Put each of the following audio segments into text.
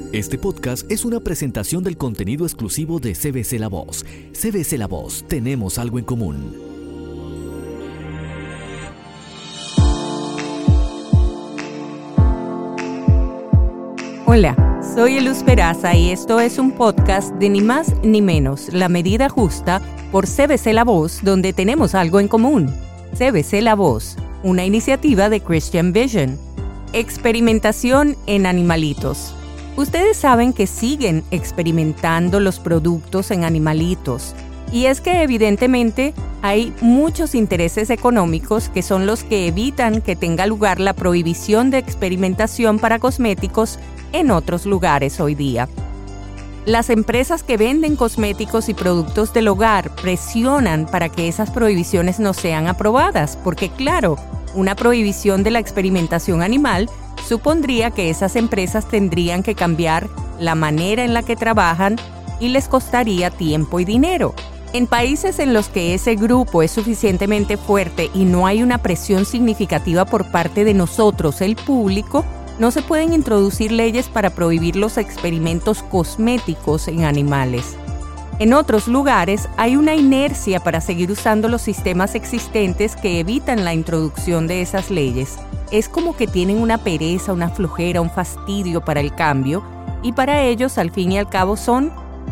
Este podcast es una presentación del contenido exclusivo de CBC La Voz. CBC La Voz, tenemos algo en común. Hola, soy Luz Peraza y esto es un podcast de ni más ni menos, La Medida Justa, por CBC La Voz, donde tenemos algo en común. CBC La Voz, una iniciativa de Christian Vision. Experimentación en animalitos. Ustedes saben que siguen experimentando los productos en animalitos. Y es que evidentemente hay muchos intereses económicos que son los que evitan que tenga lugar la prohibición de experimentación para cosméticos en otros lugares hoy día. Las empresas que venden cosméticos y productos del hogar presionan para que esas prohibiciones no sean aprobadas, porque claro, una prohibición de la experimentación animal supondría que esas empresas tendrían que cambiar la manera en la que trabajan y les costaría tiempo y dinero. En países en los que ese grupo es suficientemente fuerte y no hay una presión significativa por parte de nosotros, el público, no se pueden introducir leyes para prohibir los experimentos cosméticos en animales. En otros lugares hay una inercia para seguir usando los sistemas existentes que evitan la introducción de esas leyes. Es como que tienen una pereza, una flojera, un fastidio para el cambio, y para ellos, al fin y al cabo, son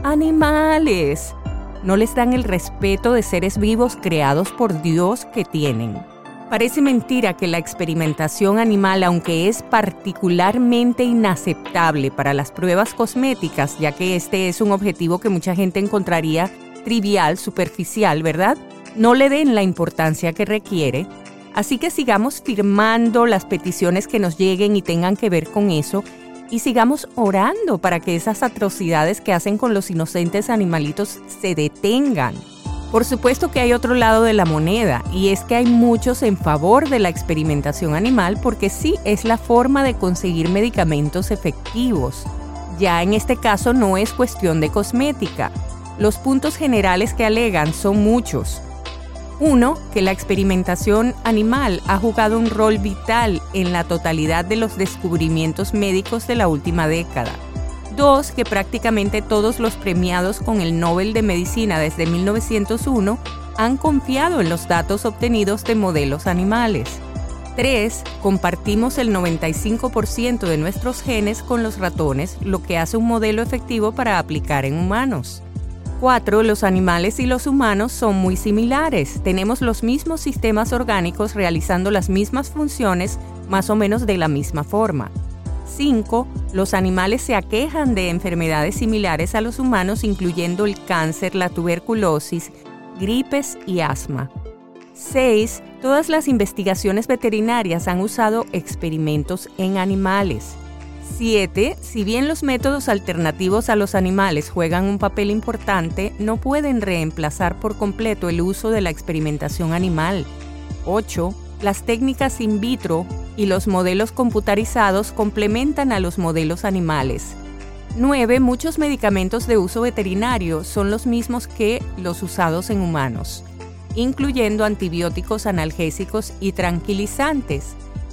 animales. No les dan el respeto de seres vivos creados por Dios que tienen. Parece mentira que la experimentación animal, aunque es particularmente inaceptable para las pruebas cosméticas, ya que este es un objetivo que mucha gente encontraría trivial, superficial, ¿verdad? No le den la importancia que requiere. Así que sigamos firmando las peticiones que nos lleguen y tengan que ver con eso, y sigamos orando para que esas atrocidades que hacen con los inocentes animalitos se detengan. Por supuesto que hay otro lado de la moneda, y es que hay muchos en favor de la experimentación animal porque sí es la forma de conseguir medicamentos efectivos. Ya en este caso no es cuestión de cosmética. Los puntos generales que alegan son muchos. 1. Que la experimentación animal ha jugado un rol vital en la totalidad de los descubrimientos médicos de la última década. 2. Que prácticamente todos los premiados con el Nobel de Medicina desde 1901 han confiado en los datos obtenidos de modelos animales. 3. Compartimos el 95% de nuestros genes con los ratones, lo que hace un modelo efectivo para aplicar en humanos. 4. Los animales y los humanos son muy similares. Tenemos los mismos sistemas orgánicos realizando las mismas funciones, más o menos de la misma forma. 5. Los animales se aquejan de enfermedades similares a los humanos, incluyendo el cáncer, la tuberculosis, gripes y asma. 6. Todas las investigaciones veterinarias han usado experimentos en animales. 7. Si bien los métodos alternativos a los animales juegan un papel importante, no pueden reemplazar por completo el uso de la experimentación animal. 8. Las técnicas in vitro y los modelos computarizados complementan a los modelos animales. 9. Muchos medicamentos de uso veterinario son los mismos que los usados en humanos, incluyendo antibióticos, analgésicos y tranquilizantes.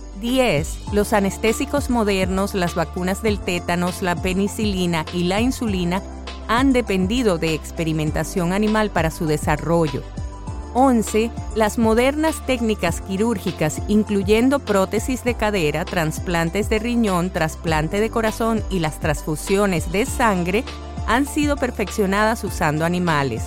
10. Los anestésicos modernos, las vacunas del tétanos, la penicilina y la insulina han dependido de experimentación animal para su desarrollo. 11. Las modernas técnicas quirúrgicas, incluyendo prótesis de cadera, trasplantes de riñón, trasplante de corazón y las transfusiones de sangre, han sido perfeccionadas usando animales.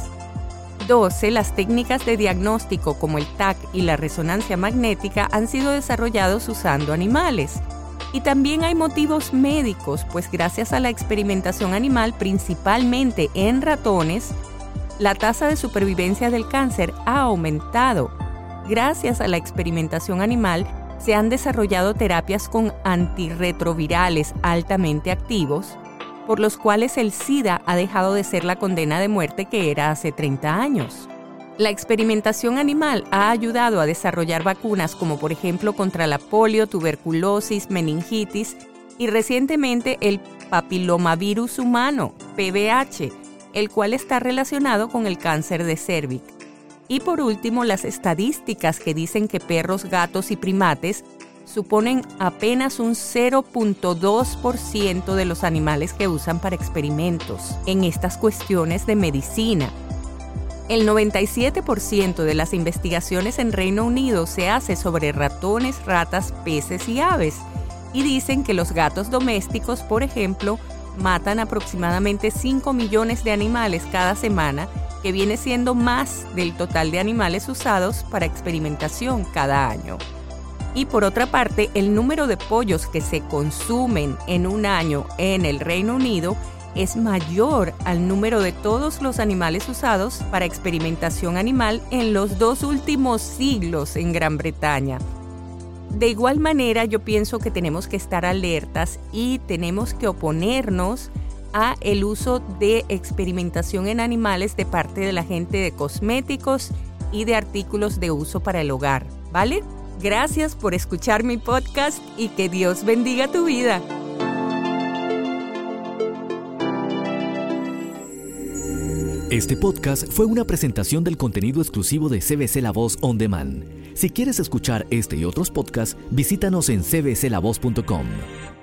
12. Las técnicas de diagnóstico como el TAC y la resonancia magnética han sido desarrollados usando animales. Y también hay motivos médicos, pues gracias a la experimentación animal, principalmente en ratones, la tasa de supervivencia del cáncer ha aumentado. Gracias a la experimentación animal, se han desarrollado terapias con antirretrovirales altamente activos, por los cuales el SIDA ha dejado de ser la condena de muerte que era hace 30 años. La experimentación animal ha ayudado a desarrollar vacunas como por ejemplo contra la polio, tuberculosis, meningitis y recientemente el papilomavirus humano, PVH, el cual está relacionado con el cáncer de cérvix. Y por último, las estadísticas que dicen que perros, gatos y primates suponen apenas un 0.2% de los animales que usan para experimentos en estas cuestiones de medicina. El 97% de las investigaciones en Reino Unido se hace sobre ratones, ratas, peces y aves. Y dicen que los gatos domésticos, por ejemplo, matan aproximadamente 5 millones de animales cada semana, que viene siendo más del total de animales usados para experimentación cada año. Y por otra parte, el número de pollos que se consumen en un año en el Reino Unido es mayor al número de todos los animales usados para experimentación animal en los 2 últimos siglos en Gran Bretaña. De igual manera, yo pienso que tenemos que estar alertas y tenemos que oponernos a el uso de experimentación en animales de parte de la gente de cosméticos y de artículos de uso para el hogar, ¿vale? Gracias por escuchar mi podcast y que Dios bendiga tu vida. Este podcast fue una presentación del contenido exclusivo de CBC La Voz On Demand. Si quieres escuchar este y otros podcasts, visítanos en cbclavoz.com.